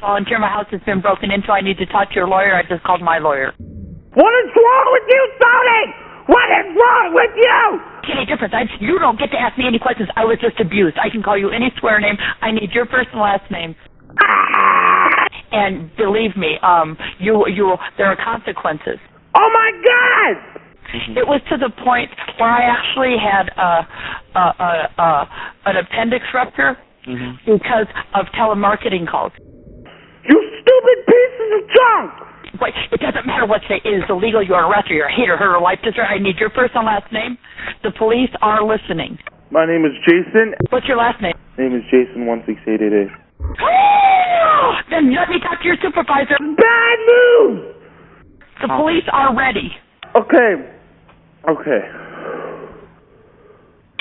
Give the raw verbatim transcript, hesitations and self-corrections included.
volunteer. My house has been broken into. I need to talk to your lawyer. I just called my lawyer. What is wrong with you, Tony? What is wrong with you? Any difference? I, you don't get to ask me any questions. I was just abused. I can call you any swear name. I need your first and last name. Ah! And believe me, um, you, you, there are consequences. Oh my God! It was to the point where I actually had a, a, a, a an appendix rupture mm-hmm. because of telemarketing calls. You stupid pieces of junk! Wait, it doesn't matter what state. It is illegal. You are arrested. You're a hater, her, or life destroyer. I need your first and last name. The police are listening. My name is Jason. What's your last name? My name is Jason one six eight eight eight. Then let me talk to your supervisor. Bad news! The police are ready. Okay. Okay.